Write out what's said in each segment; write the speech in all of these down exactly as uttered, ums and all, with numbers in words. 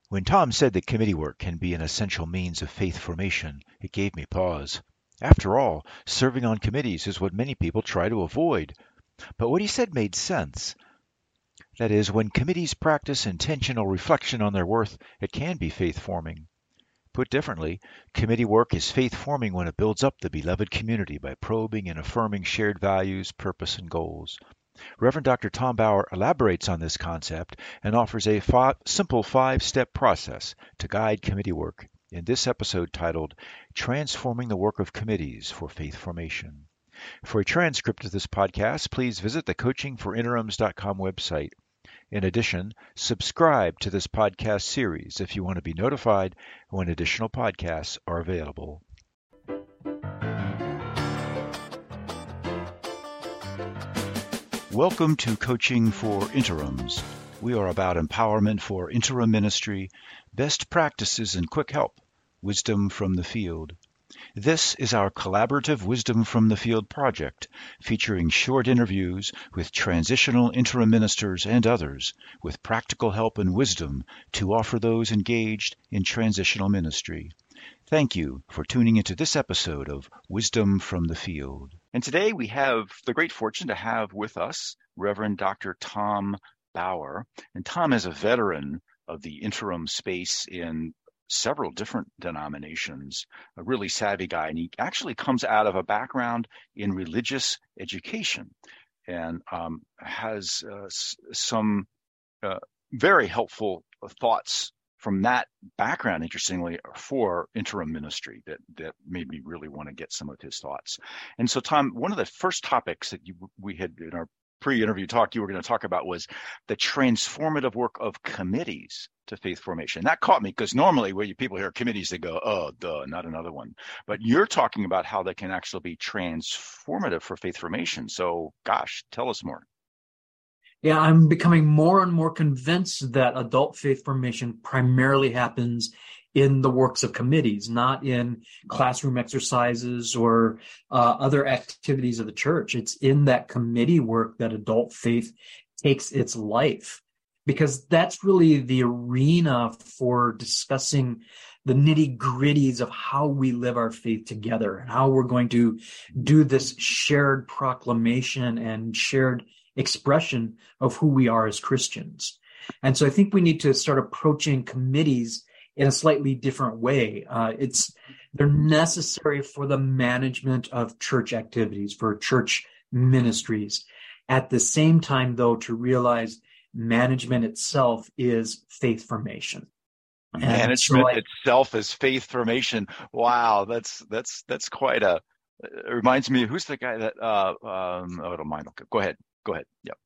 When Tom said that committee work can be an essential means of faith formation, it gave me pause. After all, serving on committees is what many people try to avoid. But what he said made sense. That is, when committees practice intentional reflection on their worth, it can be faith forming. Put differently, committee work is faith forming when it builds up the beloved community by probing and affirming shared values, purpose, and goals. Reverend Doctor Tom Bauer elaborates on this concept and offers a fi- simple five-step process to guide committee work in this episode titled Transforming the Work of Committees for Faith Formation. For a transcript of this podcast, please visit the coaching for interims dot com website. In addition, subscribe to this podcast series if you want to be notified when additional podcasts are available. Welcome to Coaching for Interims. We are about empowerment for interim ministry, best practices and quick help, wisdom from the field. This is our collaborative Wisdom from the Field project, featuring short interviews with transitional interim ministers and others, with practical help and wisdom to offer those engaged in transitional ministry. Thank you for tuning into this episode of Wisdom from the Field. And today we have the great fortune to have with us Reverend Doctor Tom Bauer. And Tom is a veteran of the interim space in several different denominations, a really savvy guy, and he actually comes out of a background in religious education and um, has uh, s- some uh, very helpful thoughts from that background, interestingly, for interim ministry that, that made me really want to get some of his thoughts. And so, Tom, one of the first topics that you, we had in our pre-interview talk you were going to talk about was the transformative work of committees to faith formation. That caught me because normally when you, people hear committees, they go, oh, duh, not another one. But you're talking about how they can actually be transformative for faith formation. So, gosh, tell us more. Yeah, I'm becoming more and more convinced that adult faith formation primarily happens in the works of committees, not in classroom exercises or uh, other activities of the church. It's in that committee work that adult faith takes its life, because that's really the arena for discussing the nitty-gritties of how we live our faith together and how we're going to do this shared proclamation and shared expression of who we are as Christians. And so I think we need to start approaching committees in a slightly different way. Uh, it's they're necessary for the management of church activities, for church ministries. At the same time, though, to realize management itself is faith formation. Management so I, itself is faith formation. Wow, that's that's that's quite a. It reminds me, who's the guy that? Uh, um, oh, I don't mind. Okay, go ahead. Go ahead. Yep.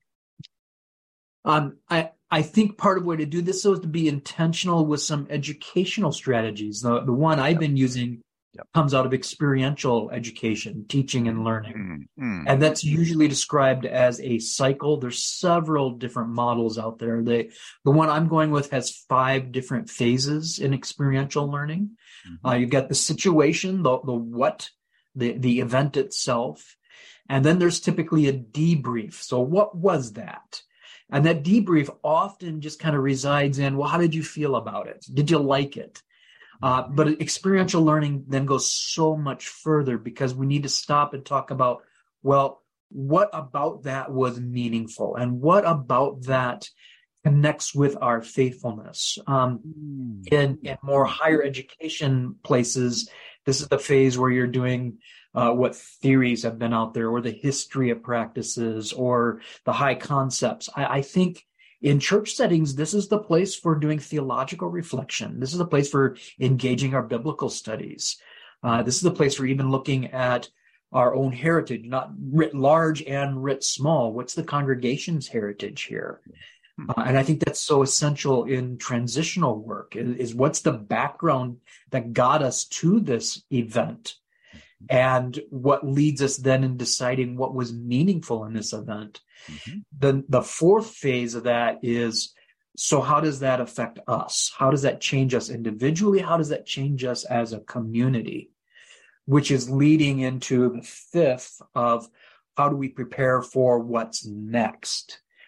Um, I, I think part of the way to do this though, is to be intentional with some educational strategies. The, the one I've yep. been using yep. comes out of experiential education, teaching and learning. Mm-hmm. And that's usually described as a cycle. There's several different models out there. They, the one I'm going with has five different phases in experiential learning. Mm-hmm. Uh, you've got the situation, the, the what, the, the event itself. And then there's typically a debrief. So what was that? And that debrief often just kind of resides in, well, how did you feel about it? Did you like it? Uh, but experiential learning then goes so much further, because we need to stop and talk about, well, what about that was meaningful? And what about that connects with our faithfulness? Um, in, in more higher education places, this is the phase where you're doing Uh, what theories have been out there, or the history of practices, or the high concepts. I, I think in church settings, this is the place for doing theological reflection. This is the place for engaging our biblical studies. Uh, this is the place for even looking at our own heritage, not writ large and writ small. What's the congregation's heritage here? Uh, and I think that's so essential in transitional work, is, is what's the background that got us to this event? And what leads us then in deciding what was meaningful in this event. Mm-hmm. The, the fourth phase of that is, so how does that affect us? How does that change us individually? How does that change us as a community? Which is leading into the fifth of, how do we prepare for what's next?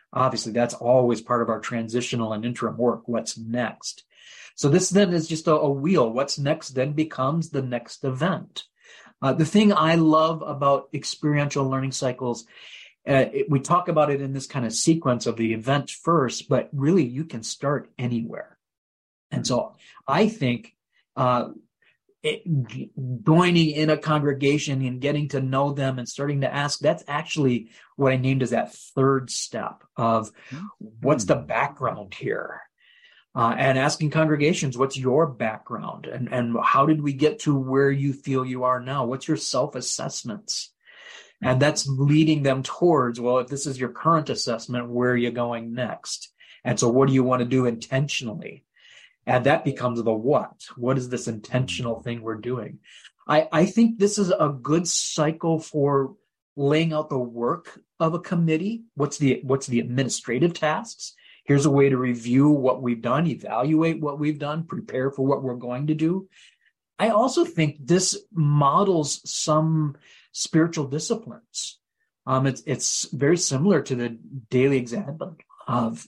Obviously, that's always part of our transitional and interim work. What's next? So this then is just a, a wheel. What's next then becomes the next event. Uh, the thing I love about experiential learning cycles, uh, it, we talk about it in this kind of sequence of the event first, but really you can start anywhere. And so I think uh, it, joining in a congregation and getting to know them and starting to ask, that's actually what I named as that third step of what's the background here? Uh, and asking congregations, what's your background? And, and how did we get to where you feel you are now? What's your self-assessments? And that's leading them towards, well, if this is your current assessment, where are you going next? And so what do you want to do intentionally? And that becomes the what. What is this intentional thing we're doing? I, I think this is a good cycle for laying out the work of a committee. What's the, what's the administrative tasks? Here's a way to review what we've done, evaluate what we've done, prepare for what we're going to do. I also think this models some spiritual disciplines. Um, it's, it's very similar to the daily example of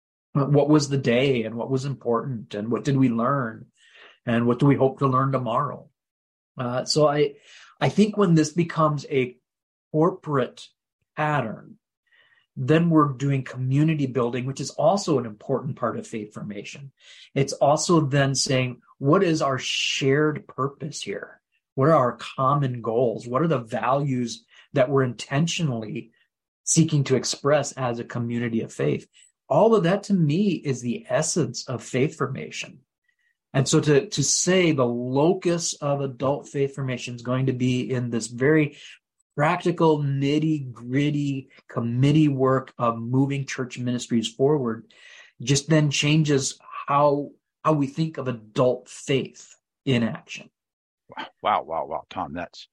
what was the day and what was important and what did we learn and what do we hope to learn tomorrow. Uh, so I, I think when this becomes a corporate pattern, then we're doing community building, which is also an important part of faith formation. It's also then saying, what is our shared purpose here? What are our common goals? What are the values that we're intentionally seeking to express as a community of faith? All of that to me is the essence of faith formation. And so to, to say the locus of adult faith formation is going to be in this very practical, nitty-gritty committee work of moving church ministries forward just then changes how how we think of adult faith in action. Wow, wow, wow, Tom, that's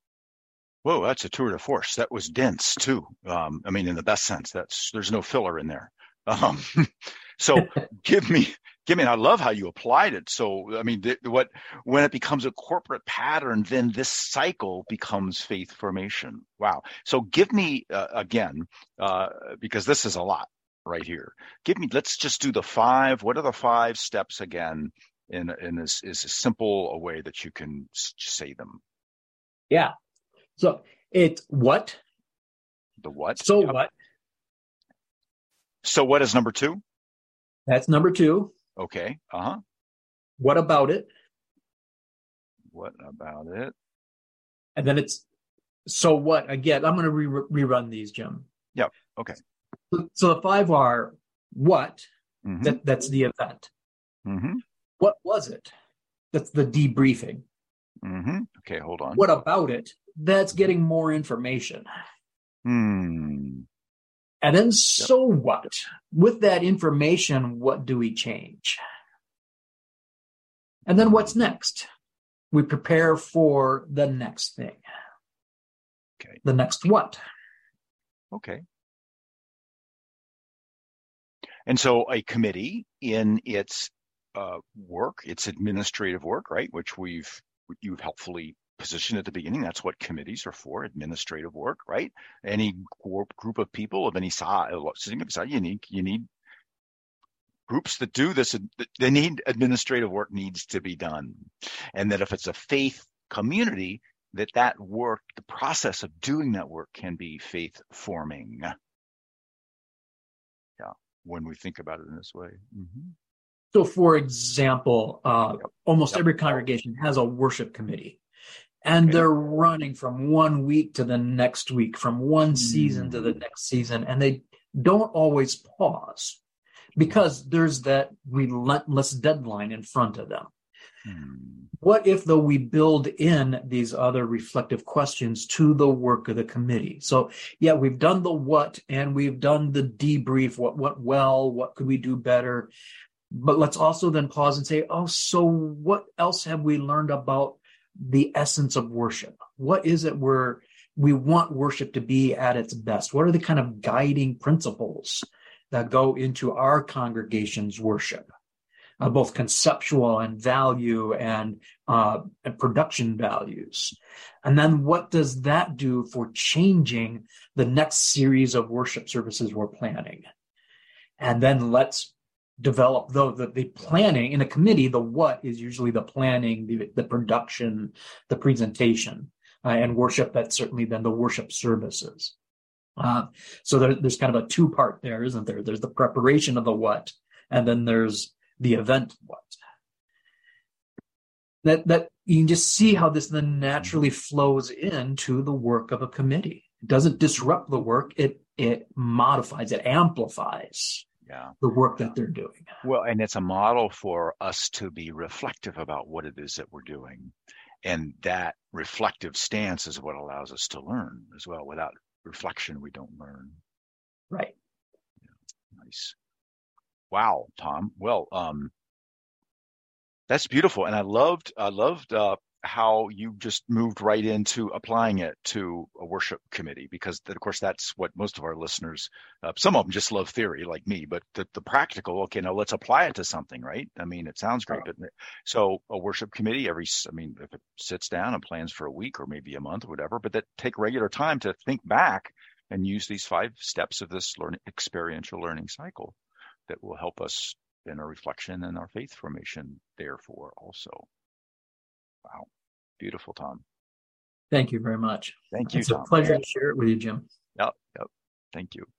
whoa, that's a tour de force. That was dense too. Um, I mean, in the best sense. That's there's no filler in there. Um, so give me. I mean, I love how you applied it. So, I mean, th- what when it becomes a corporate pattern, then this cycle becomes faith formation. Wow. So give me, uh, again, uh, because this is a lot right here. Give me, let's just do the five. What are the five steps again in, in this is as simple a way that you can say them? Yeah. So it's what? The what? So yep. what? So what is number two? That's number two. Okay. Uh-huh. What about it? What about it? And then it's, so what? Again, I'm going to re- rerun these, Jim. Yep. Okay. So, so the five are what? Mm-hmm. That, that's the event. Mm-hmm. What was it? That's the debriefing. Mm-hmm. Okay, hold on. What about it? That's getting more information. Hmm. And then, so what? With that information, what do we change? And then what's next? We prepare for the next thing. Okay. The next what? Okay. And so a committee in its uh, work, its administrative work, right, which we've you've helpfully position at the beginning. That's what committees are for, administrative work, right? Any group of people of any size, you need, you need groups that do this. They need administrative work needs to be done. And that if it's a faith community, that that work, the process of doing that work can be faith forming. Yeah, when we think about it in this way. Mm-hmm. So for example, uh, yep. almost yep. every congregation has a worship committee. And okay. they're running from one week to the next week, from one season mm. to the next season. And they don't always pause because there's that relentless deadline in front of them. Mm. What if, though, we build in these other reflective questions to the work of the committee? So, yeah, we've done the what and we've done the debrief. What went well? What could we do better? But let's also then pause and say, oh, so what else have we learned about the essence of worship? What is it where we want worship to be at its best? What are the kind of guiding principles that go into our congregation's worship? uh, both conceptual and value and, uh, and production values. And then what does that do for changing the next series of worship services we're planning? And then let's develop the, the, the planning in a committee. The what is usually the planning, the, the production, the presentation, uh, and worship. That's certainly then the worship services. Uh, so there, there's kind of a two part there, isn't there? There's the preparation of the what, and then there's the event what. That that you can just see how this then naturally flows into the work of a committee. It doesn't disrupt the work; it it modifies, it amplifies Yeah. the work that they're doing. Well, and it's a model for us to be reflective about what it is that we're doing. And that reflective stance is what allows us to learn as well. Without reflection, we don't learn. Right. Yeah. Nice. Wow, Tom. Well, um, that's beautiful. And I loved, I loved, uh, how you just moved right into applying it to a worship committee, because of course that's what most of our listeners, uh, some of them just love theory like me, but the, the practical, okay, now let's apply it to something, right? I mean, it sounds great, but so a worship committee every, I mean, if it sits down and plans for a week or maybe a month or whatever, but that take regular time to think back and use these five steps of this learning, experiential learning cycle that will help us in our reflection and our faith formation, therefore also. Wow. Beautiful, Tom. Thank you very much. Thank you, It's Tom. a pleasure to share it with you, Jim. Yep, yep. Thank you.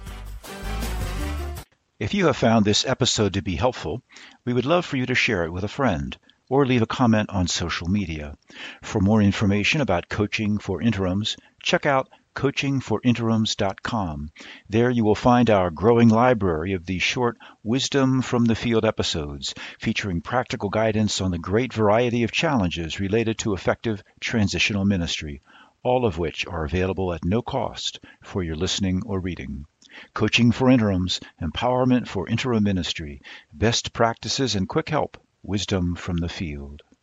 If you have found this episode to be helpful, we would love for you to share it with a friend or leave a comment on social media. For more information about Coaching for Interims, check out coaching for interims dot com. There you will find our growing library of these short Wisdom from the Field episodes, featuring practical guidance on the great variety of challenges related to effective transitional ministry, all of which are available at no cost for your listening or reading. Coaching for Interims, Empowerment for Interim Ministry, Best Practices and Quick Help, Wisdom from the Field.